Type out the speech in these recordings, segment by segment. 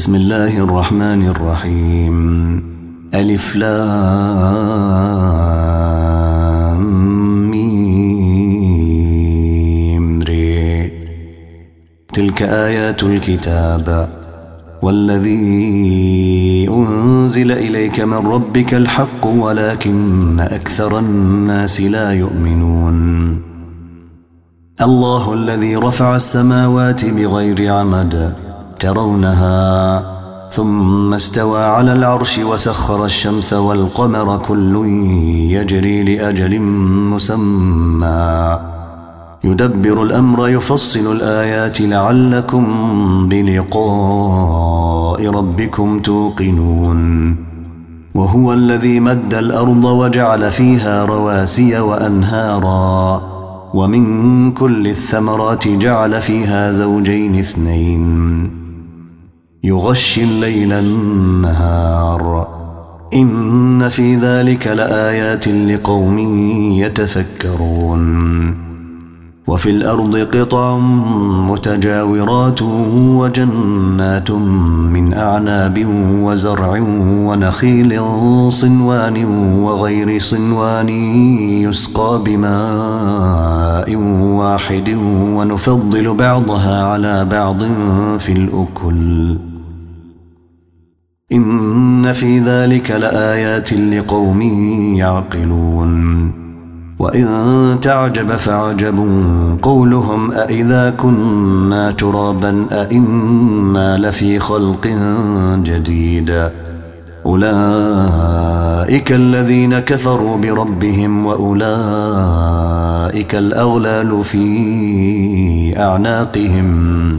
بسم الله الرحمن الرحيم. ألف لام ميم ري. تلك آيات الكتاب والذي أنزل إليك من ربك الحق ولكن أكثر الناس لا يؤمنون. الله الذي رفع السماوات بغير عمد ترونها ثم استوى على العرش وسخر الشمس والقمر كل يجري لأجل مسمى يدبر الأمر يفصل الآيات لعلكم بلقاء ربكم توقنون. وهو الذي مد الأرض وجعل فيها رواسي وأنهارا ومن كل الثمرات جعل فيها زوجين اثنين يغشي الليل النهار إن في ذلك لآيات لقوم يتفكرون. وفي الأرض قطع متجاورات وجنات من أعناب وزرع ونخيل صنوان وغير صنوان يسقى بماء واحد ونفضل بعضها على بعض في الأكل إن في ذلك لآيات لقوم يعقلون. وإن تعجب فعجب قولهم أإذا كنا ترابا أإنا لفي خلق جديد أولئك الذين كفروا بربهم وأولئك الأغلال في أعناقهم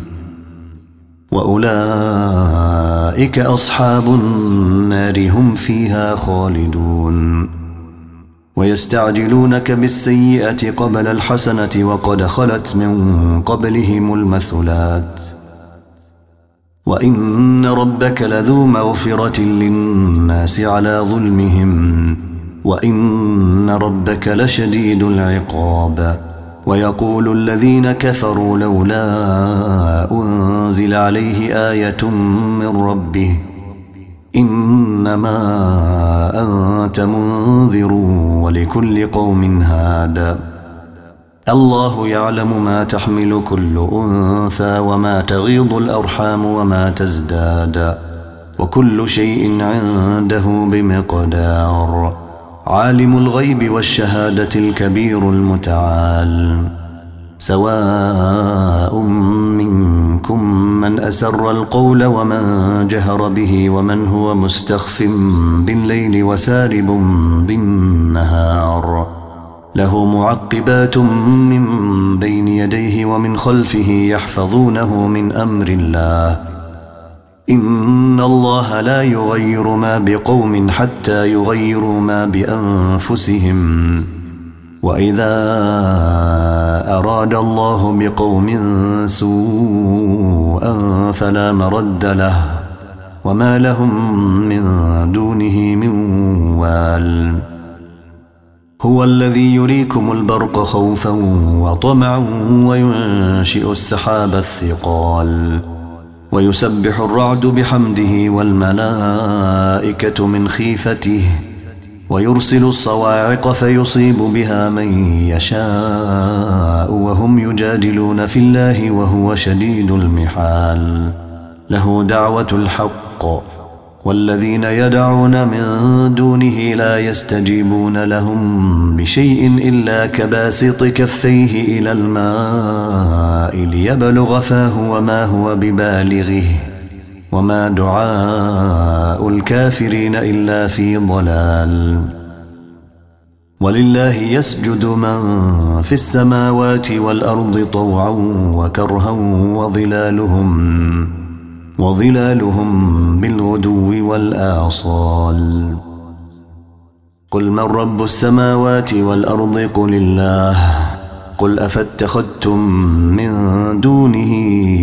وأولئك أصحاب النار هم فيها خالدون. ويستعجلونك بالسيئة قبل الحسنة وقد خلت من قبلهم المثلات وإن ربك لذو مغفرة للناس على ظلمهم وإن ربك لشديد العقاب. ويقول الذين كفروا لولا أنزل عليه آية من ربه إنما أنت منذر ولكل قوم هاد. الله يعلم ما تحمل كل أنثى وما تغيض الأرحام وما تزداد وكل شيء عنده بمقدار. عالم الغيب والشهادة الكبير المتعال. سواء منكم من أسر القول ومن جهر به ومن هو مستخف بالليل وسارب بالنهار له معقبات من بين يديه ومن خلفه يحفظونه من أمر الله إن الله لا يغير ما بقوم حتى يغيروا ما بأنفسهم وإذا أراد الله بقوم سوءا فلا مرد له وما لهم من دونه من وال. هو الذي يريكم البرق خوفا وطمعا وينشئ السحاب الثقال ويسبح الرعد بحمده والملائكة من خيفته ويرسل الصواعق فيصيب بها من يشاء وهم يجادلون في الله وهو شديد المحال. له دعوة الحق والذين يدعون من دونه لا يستجيبون لهم بشيء إلا كباسط كفيه إلى الماء ليبلغ فاه وما هو ببالغه وما دعاء الكافرين إلا في ضلال. ولله يسجد من في السماوات والأرض طوعا وكرها وظلالهم بالغدو والآصال. قل من رب السماوات والأرض قل الله قل أفاتخذتم من دونه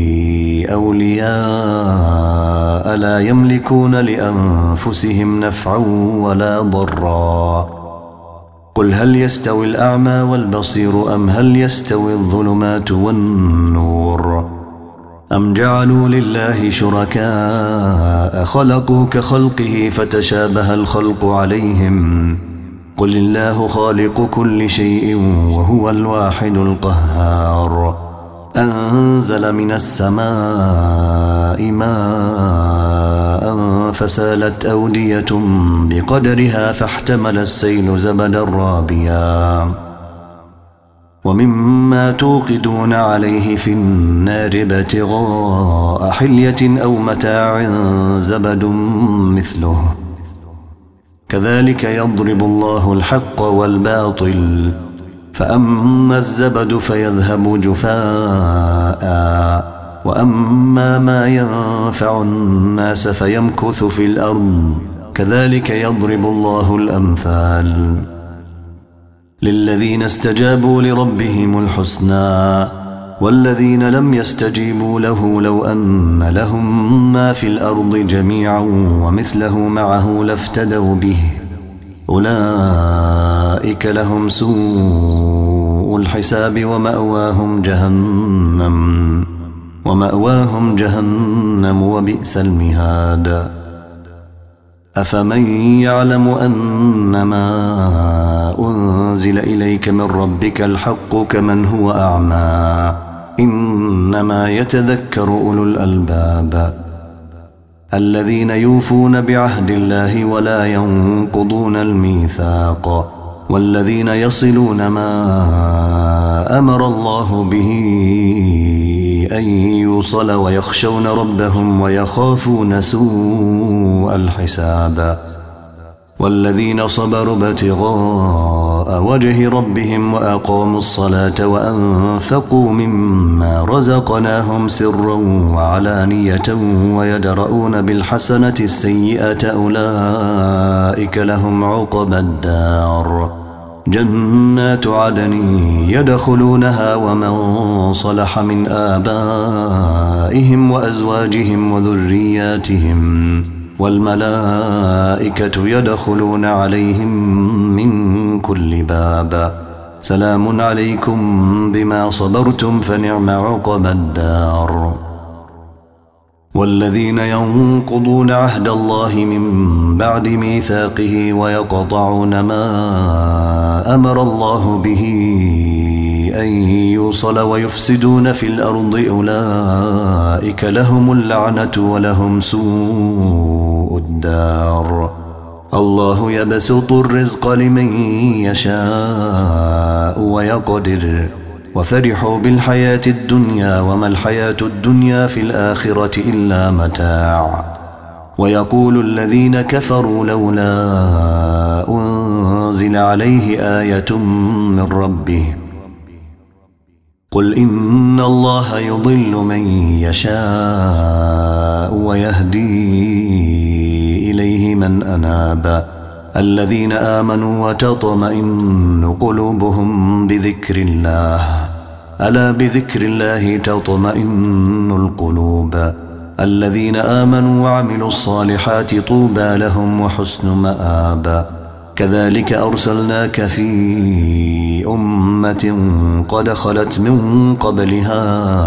أولياء لا يملكون لأنفسهم نفعا ولا ضرا قل هل يستوي الأعمى والبصير أم هل يستوي الظلمات والنور أم جعلوا لله شركاء خلقوا كخلقه فتشابه الخلق عليهم قل الله خالق كل شيء وهو الواحد القهار أنزل من السماء ماء فسالت أودية بقدرها فاحتمل السيل زبدا رابيا ومما توقدون عليه في النار ابتغاء حلية أو متاع زبد مثله كذلك يضرب الله الحق والباطل فأما الزبد فيذهب جفاء وأما ما ينفع الناس فيمكث في الأرض كذلك يضرب الله الأمثال للذين استجابوا لربهم الحسنى والذين لم يستجيبوا له لو أن لهم ما في الأرض جميعا ومثله معه لافتدوا به أولئك لهم سوء الحساب ومأواهم جهنم وبئس المهاد أفمن يعلم أنما أنزل إليك من ربك الحق كمن هو أعمى إنما يتذكر أولو الألباب الذين يوفون بعهد الله ولا ينقضون الميثاق والذين يصلون ما أمر الله به أن يوصل ويخشون ربهم ويخافون سوء الحساب والذين صبروا ابتغاء وجه ربهم وأقاموا الصلاة وأنفقوا مما رزقناهم سرا وعلانية ويدرؤون بالحسنة السيئة أولئك لهم عقبى الدار جنات عدن يدخلونها ومن صلح من آبائهم وأزواجهم وذرياتهم والملائكة يدخلون عليهم من كل باب سلام عليكم بما صبرتم فنعم عقبى الدار والذين ينقضون عهد الله من بعد ميثاقه ويقطعون ما أمر الله به أن يوصل ويفسدون في الأرض أولئك لهم اللعنة ولهم سوء الدار الله يبسط الرزق لمن يشاء ويقدر وفرحوا بالحياة الدنيا وما الحياة الدنيا في الآخرة إلا متاع ويقول الذين كفروا لولا أنزل عليه آية من ربه قل إن الله يضل من يشاء ويهدي إليه من أناب الذين آمنوا وتطمئن قلوبهم بذكر الله ألا بذكر الله تطمئن القلوب الذين آمنوا وعملوا الصالحات طوبى لهم وحسن مآب كذلك أرسلناك في أمة قد خلت من قبلها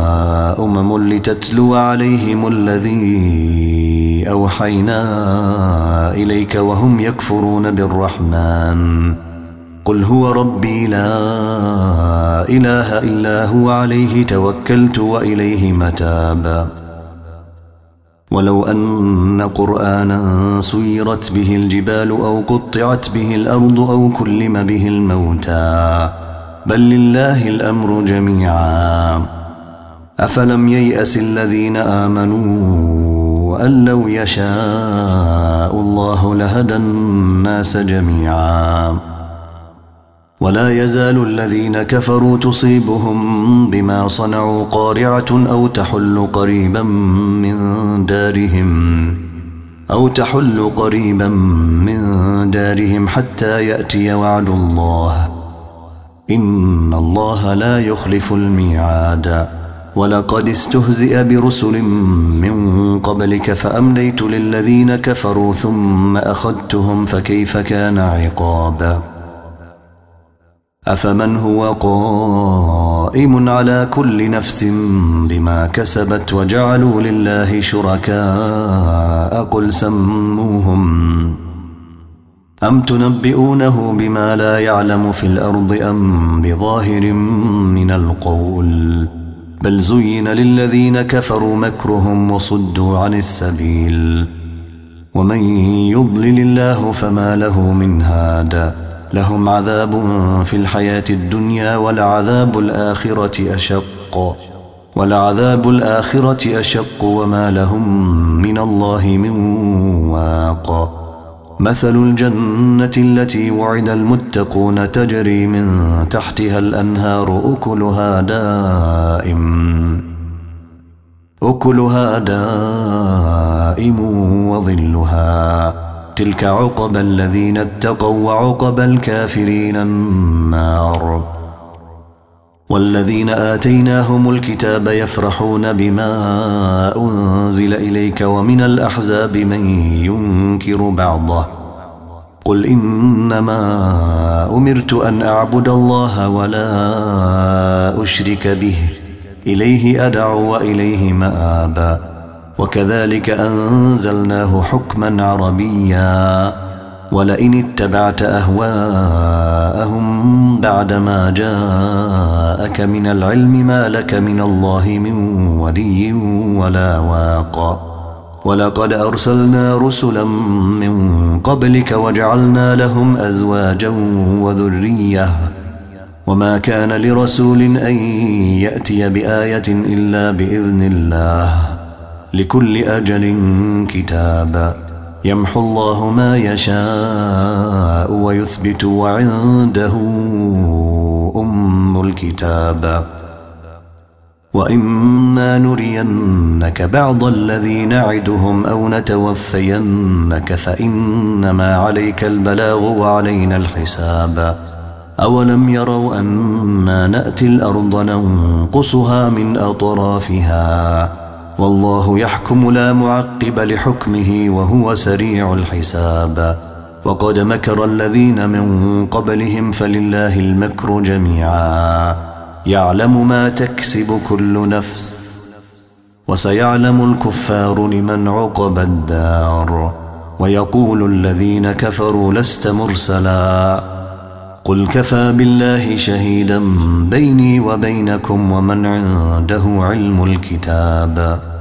لتتلو عليهم الذي أوحينا إليك وهم يكفرون بالرحمن قل هو ربي لا إله إلا هو عليه توكلت وإليه متاب ولو أن قرآنا سيرت به الجبال أو قطعت به الأرض أو كلم به الموتى بل لله الأمر جميعا أفلم ييأس الذين آمنوا أن لو يشاء الله لهدى الناس جميعا ولا يزال الذين كفروا تصيبهم بما صنعوا قارعة أو تحل قريبا من دارهم حتى يأتي وعد الله إن الله لا يخلف الميعاد ولقد استهزئ برسل من قبلك فأمليت للذين كفروا ثم أخذتهم فكيف كان عقاب أفمن هو قائم على كل نفس بما كسبت وجعلوا لله شركاء قل سموهم أم تنبئونه بما لا يعلم في الأرض أم بظاهر من القول بل زين للذين كفروا مكرهم وصدوا عن السبيل ومن يضلل الله فما له من هاد لهم عذاب في الحياة الدنيا ولعذاب الآخرة أشق وما لهم من الله من واق مثل الجنة التي وعد المتقون تجري من تحتها الأنهار أكلها دائم وظلها تلك عقبى الذين اتقوا وعقبى الكافرين النار والذين آتيناهم الكتاب يفرحون بما أنزل إليك ومن الأحزاب من ينكر بعضه قل إنما أمرت أن أعبد الله ولا أشرك به إليه أدعو وإليه مآب وكذلك أنزلناه حكما عربيا ولئن اتبعت أهواءهم بعدما جاءك من العلم ما لك من الله من ولي ولا واق ولقد أرسلنا رسلا من قبلك وجعلنا لهم أزواجا وذرية وما كان لرسول أن يأتي بآية إلا بإذن الله لكل أجل كتاب يمحو الله ما يشاء ويثبت وعنده أم الكتاب وإما نرينك بعض الذي نعدهم أو نتوفينك فإنما عليك البلاغ وعلينا الحساب أولم يروا أنا نأتي الأرض ننقصها من أطرافها والله يحكم لا معقب لحكمه وهو سريع الحساب وقد مكر الذين من قبلهم فلله المكر جميعا يعلم ما تكسب كل نفس وسيعلم الكفار لمن عقبى الدار ويقول الذين كفروا لست مرسلا قل كفى بالله شهيدا بيني وبينكم ومن عنده علم الكتاب